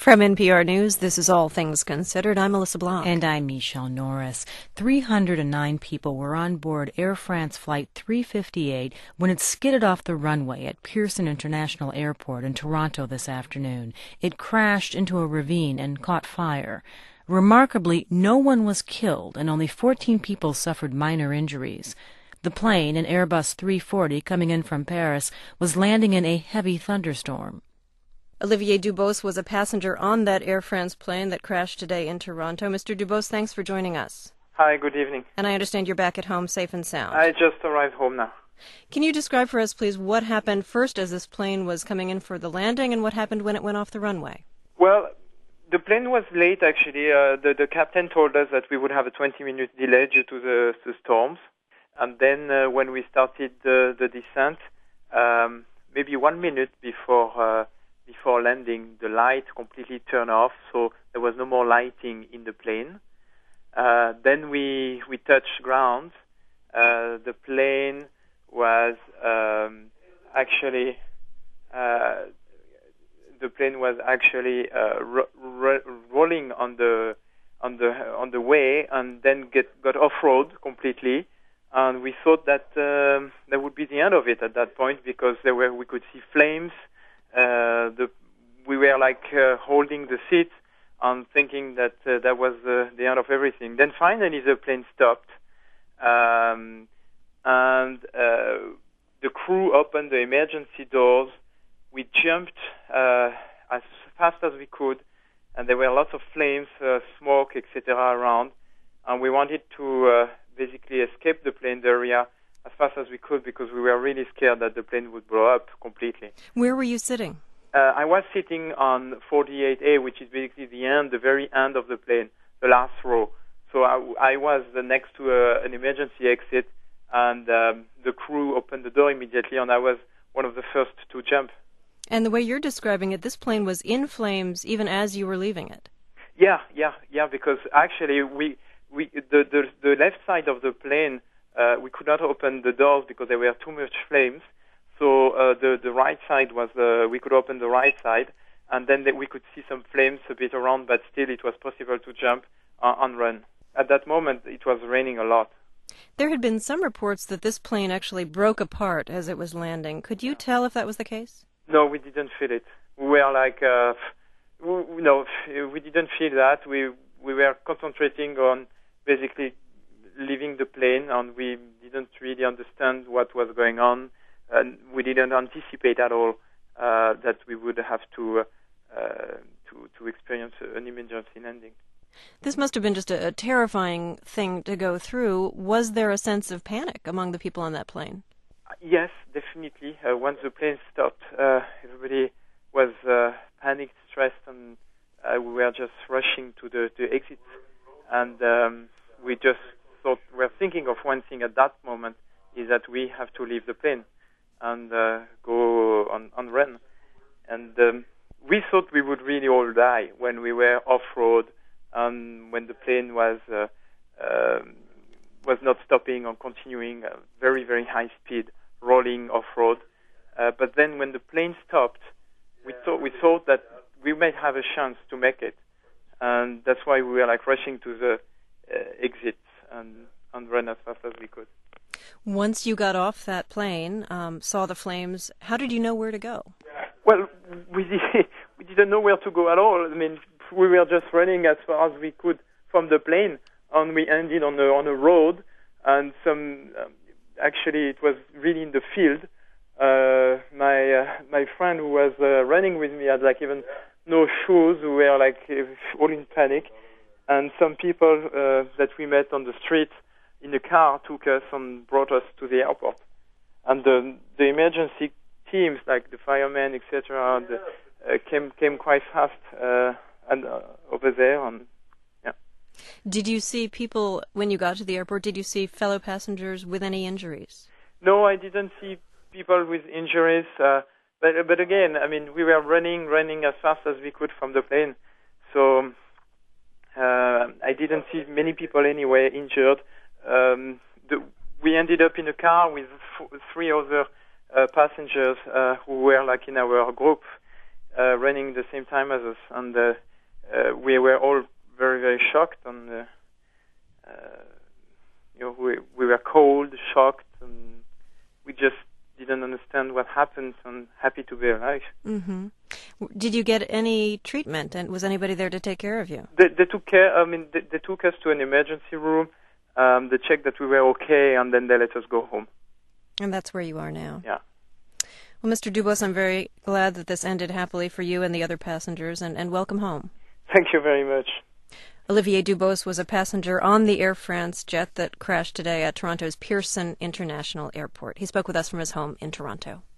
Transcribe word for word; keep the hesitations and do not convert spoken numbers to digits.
From N P R News, this is All Things Considered. I'm Melissa Blanc. And I'm Michelle Norris. three hundred nine people were on board Air France Flight three fifty-eight when it skidded off the runway at Pearson International Airport in Toronto this afternoon. It crashed into a ravine and caught fire. Remarkably, no one was killed and only fourteen people suffered minor injuries. The plane, an Airbus three forty coming in from Paris, was landing in a heavy thunderstorm. Olivier Dubos was a passenger on that Air France plane that crashed today in Toronto. Mister Dubos, thanks for joining us. Hi, good evening. And I understand you're back at home safe and sound. I just arrived home now. Can you describe for us, please, what happened first as this plane was coming in for the landing and what happened when it went off the runway? Well, the plane was late, actually. Uh, the, the captain told us that we would have a twenty-minute delay due to the, the storms. And then uh, when we started the, the descent, um, maybe one minute before... Uh, Before landing, the light completely turned off, so there was no more lighting in the plane. Uh, then we we touched ground. Uh, the plane was um, actually uh, the plane was actually uh, ro- ro- rolling on the on the on the way, and then get got off road completely. And we thought that um, that would be the end of it at that point, because there were we could see flames. Uh, the, we were like uh, holding the seat and thinking that uh, that was uh, the end of everything. Then finally the plane stopped, um, and uh, the crew opened the emergency doors. We jumped uh, as fast as we could, and there were lots of flames, uh, smoke, et cetera around, and we wanted to uh, basically escape the plane area as fast as we could, because we were really scared that the plane would blow up completely. Where were you sitting? Uh, I was sitting on forty-eight A, which is basically the end, the very end of the plane, the last row. So I, I was next to a, an emergency exit, and um, the crew opened the door immediately, and I was one of the first to jump. And the way you're describing it, this plane was in flames even as you were leaving it. Yeah, yeah, yeah, because actually we, we the, the, the left side of the plane, Uh, we could not open the doors because there were too much flames. So uh, the the right side was uh, we could open the right side, and then the, we could see some flames a bit around, but still it was possible to jump uh, and run. At that moment, it was raining a lot. There had been some reports that this plane actually broke apart as it was landing. Could you tell if that was the case? No, we didn't feel it. We were like, uh, we, no, we didn't feel that. We we were concentrating on basically leaving the plane, and we didn't really understand what was going on, and we didn't anticipate at all uh, that we would have to uh, to to experience an emergency landing. This must have been just a, a terrifying thing to go through. Was there a sense of panic among the people on that plane? Uh, yes, definitely. Uh, once the plane stopped, uh, everybody was uh, panicked, stressed, and uh, we were just rushing to the, the exit, and um, we just thought we're thinking of one thing at that moment, is that we have to leave the plane and uh, go on, on run. And um, we thought we would really all die when we were off-road and when the plane was uh, uh, was not stopping or continuing at very, very high speed, rolling off-road. Uh, but then when the plane stopped, we thought we thought that we might have a chance to make it. And that's why we were like rushing to the uh, exit and, and run as fast as we could. Once you got off that plane, um, saw the flames, how did you know where to go? Well, we, did, we didn't know where to go at all. I mean, we were just running as far as we could from the plane, and we ended on a, on a road, and some, um, actually it was really in the field. Uh, my uh, my friend who was uh, running with me had like even no shoes, we were like all in panic. And some people uh, that we met on the street in the car took us and brought us to the airport. And the, the emergency teams, like the firemen, et cetera, the, uh, came came quite fast uh, and uh, over there. And yeah. Did you see people when you got to the airport? Did you see fellow passengers with any injuries? No, I didn't see people with injuries. Uh, but but again, I mean, we were running, running as fast as we could from the plane, so. Uh, I didn't see many people anyway injured. Um, the, we ended up in a car with f- three other uh, passengers uh, who were like in our group, uh, running at the same time as us, and uh, uh, we were all very, very shocked. And uh, uh, you know, we we were cold, shocked, and we just didn't understand what happened. And happy to be alive. Mm-hmm. Did you get any treatment, and was anybody there to take care of you? They, they took care. I mean, they, they took us to an emergency room. Um, they checked that we were okay, and then they let us go home. And that's where you are now. Yeah. Well, Mister Dubos, I'm very glad that this ended happily for you and the other passengers, and, and welcome home. Thank you very much. Olivier Dubos was a passenger on the Air France jet that crashed today at Toronto's Pearson International Airport. He spoke with us from his home in Toronto.